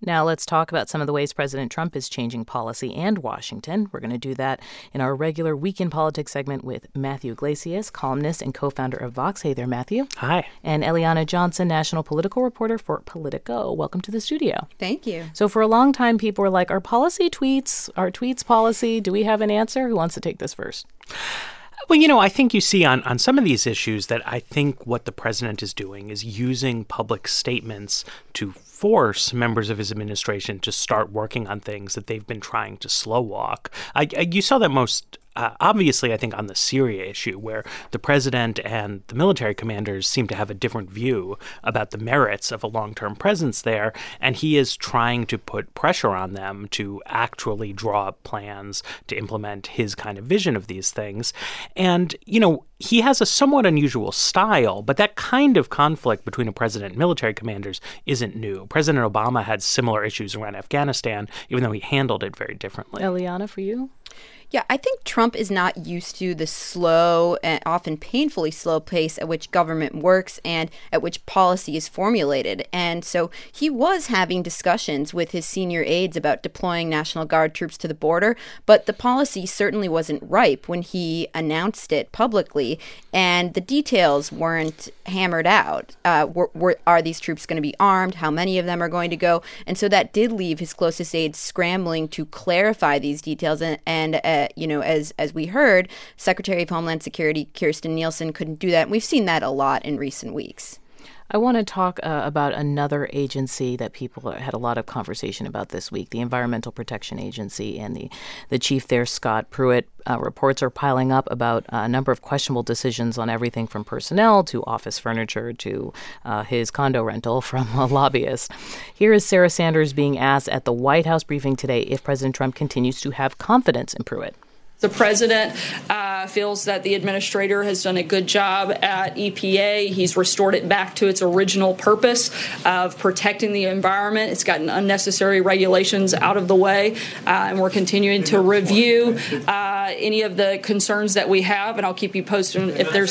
Now let's talk about some of the ways President Trump is changing policy and Washington. We're going to do that in our regular Week in Politics segment with Matthew Iglesias, columnist and co-founder of Vox. Hey there, Matthew. Hi. And Eliana Johnson, national political reporter for Politico. Welcome to the studio. Thank you. So for a long time, people were like, are tweets policy? Do we have an answer? Who wants to take this first? Well, I think you see on some of these issues that I think what the president is doing is using public statements to force members of his administration to start working on things that they've been trying to slow walk. You saw that most obviously, I think, on the Syria issue, where the president and the military commanders seem to have a different view about the merits of a long-term presence there, and he is trying to put pressure on them to actually draw up plans to implement his kind of vision of these things. And, he has a somewhat unusual style, but that kind of conflict between a president and military commanders isn't new. President Obama had similar issues around Afghanistan, even though he handled it very differently. Eliana, for you? Yeah, I think Trump is not used to the slow and often painfully slow pace at which government works and at which policy is formulated. And so he was having discussions with his senior aides about deploying National Guard troops to the border, but the policy certainly wasn't ripe when he announced it publicly, and the details weren't hammered out. Are these troops going to be armed? How many of them are going to go? And so that did leave his closest aides scrambling to clarify these details. As we heard, Secretary of Homeland Security Kirstjen Nielsen couldn't do that. And we've seen that a lot in recent weeks. I want to talk about another agency that people had a lot of conversation about this week, the Environmental Protection Agency, and the chief there, Scott Pruitt. Reports are piling up about a number of questionable decisions on everything from personnel to office furniture to his condo rental from a lobbyist. Here is Sarah Sanders being asked at the White House briefing today if President Trump continues to have confidence in Pruitt. The president feels that the administrator has done a good job at EPA. He's restored it back to its original purpose of protecting the environment. It's gotten unnecessary regulations out of the way, and we're continuing to review any of the concerns that we have, and I'll keep you posted if there's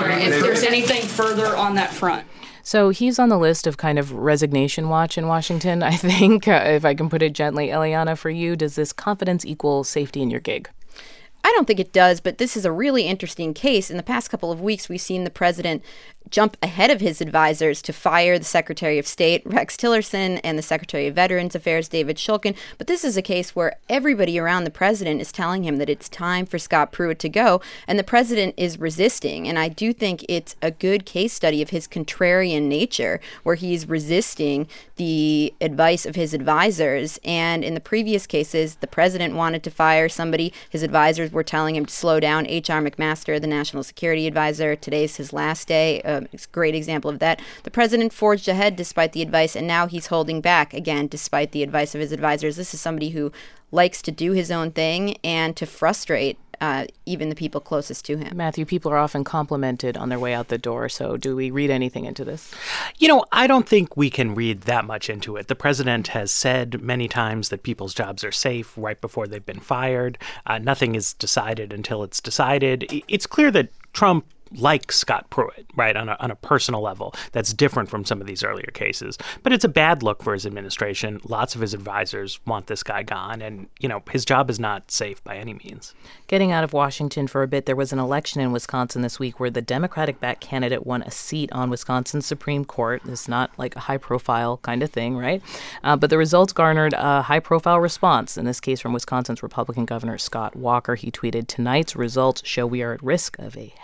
anything further on that front. So he's on the list of kind of resignation watch in Washington, I think, if I can put it gently. Eliana, for you, does this confidence equal safety in your gig? I don't think it does, but this is a really interesting case. In the past couple of weeks, we've seen the president jump ahead of his advisors to fire the Secretary of State, Rex Tillerson, and the Secretary of Veterans Affairs, David Shulkin. But this is a case where everybody around the president is telling him that it's time for Scott Pruitt to go, and the president is resisting. And I do think it's a good case study of his contrarian nature, where he's resisting the advice of his advisors. And in the previous cases, the president wanted to fire somebody. His advisors were telling him to slow down. H.R. McMaster, the national security advisor, today's his last day. It's a great example of that. The president forged ahead despite the advice, and now he's holding back again despite the advice of his advisors. This is somebody who likes to do his own thing and to frustrate even the people closest to him. Matthew, people are often complimented on their way out the door, so do we read anything into this? I don't think we can read that much into it. The president has said many times that people's jobs are safe right before they've been fired. Nothing is decided until it's decided. It's clear that Trump like Scott Pruitt, right, on a personal level. That's different from some of these earlier cases. But it's a bad look for his administration. Lots of his advisors want this guy gone. And, his job is not safe by any means. Getting out of Washington for a bit, there was an election in Wisconsin this week where the Democratic-backed candidate won a seat on Wisconsin's Supreme Court. It's not like a high-profile kind of thing, right? But the results garnered a high-profile response, in this case from Wisconsin's Republican Governor Scott Walker. He tweeted, "Tonight's results show we are at risk of a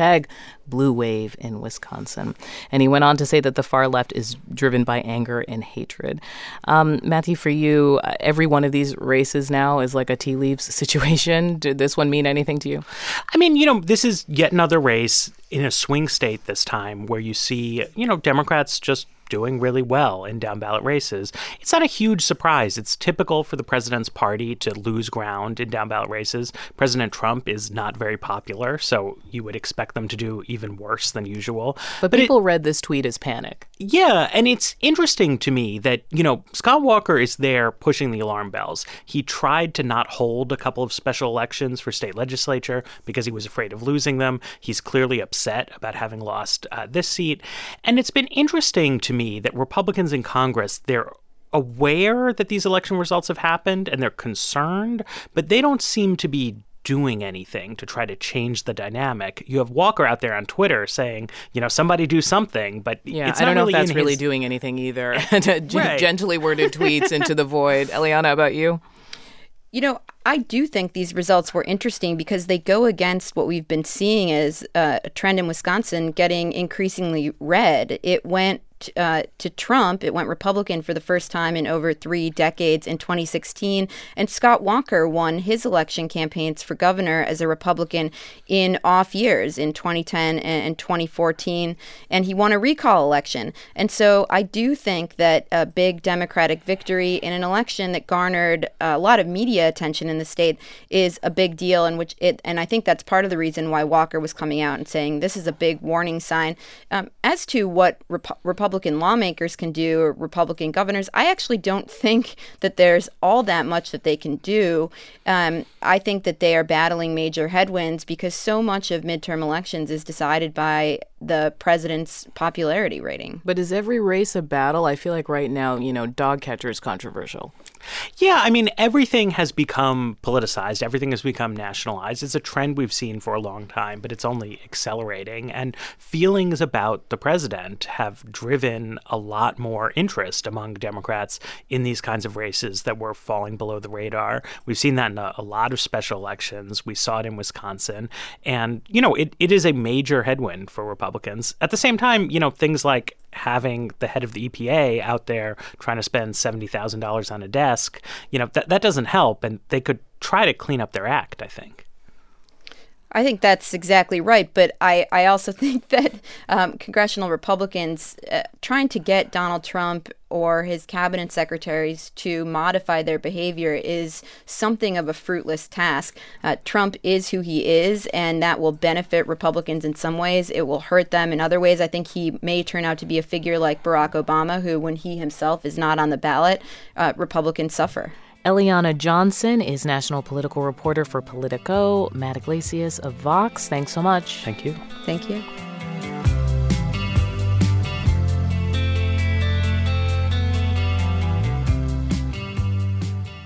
#blue wave in Wisconsin." And he went on to say that the far left is driven by anger and hatred. Matthew, for you, every one of these races now is like a tea leaves situation. Did this one mean anything to you? This is yet another race in a swing state this time where you see, Democrats just doing really well in down-ballot races. It's not a huge surprise. It's typical for the president's party to lose ground in down-ballot races. President Trump is not very popular, so you would expect them to do even worse than usual. But people read this tweet as panic. Yeah, and it's interesting to me that, Scott Walker is there pushing the alarm bells. He tried to not hold a couple of special elections for state legislature because he was afraid of losing them. He's clearly upset about having lost this seat. And it's been interesting to me that Republicans in Congress, they're aware that these election results have happened and they're concerned, but they don't seem to be doing anything to try to change the dynamic. You have Walker out there on Twitter saying, somebody do something, but it's I don't know really if that's really doing anything either. Gently worded tweets into the void. Eliana, how about you? I do think these results were interesting because they go against what we've been seeing as a trend in Wisconsin getting increasingly red. It went to Trump. It went Republican for the first time in over 3 decades in 2016. And Scott Walker won his election campaigns for governor as a Republican in off years in 2010 and 2014. And he won a recall election. And so I do think that a big Democratic victory in an election that garnered a lot of media attention in the state is a big deal, and I think that's part of the reason why Walker was coming out and saying this is a big warning sign. As to what Republican lawmakers can do, or Republican governors, I actually don't think that there's all that much that they can do. I think that they are battling major headwinds because so much of midterm elections is decided by the president's popularity rating. But is every race a battle? I feel like right now, dog catcher is controversial. Yeah, I mean, everything has become politicized. Everything has become nationalized. It's a trend we've seen for a long time, but it's only accelerating. And feelings about the president have driven a lot more interest among Democrats in these kinds of races that were falling below the radar. We've seen that in a lot of special elections. We saw it in Wisconsin. And, it is a major headwind for Republicans. At the same time, things like having the head of the EPA out there trying to spend $70,000 on a desk, that doesn't help. And they could try to clean up their act, I think. I think that's exactly right. But I also think that congressional Republicans trying to get Donald Trump or his cabinet secretaries to modify their behavior is something of a fruitless task. Trump is who he is, and that will benefit Republicans in some ways. It will hurt them in other ways. I think he may turn out to be a figure like Barack Obama, who, when he himself is not on the ballot, Republicans suffer. Eliana Johnson is national political reporter for Politico. Matt Iglesias of Vox, thanks so much. Thank you. Thank you.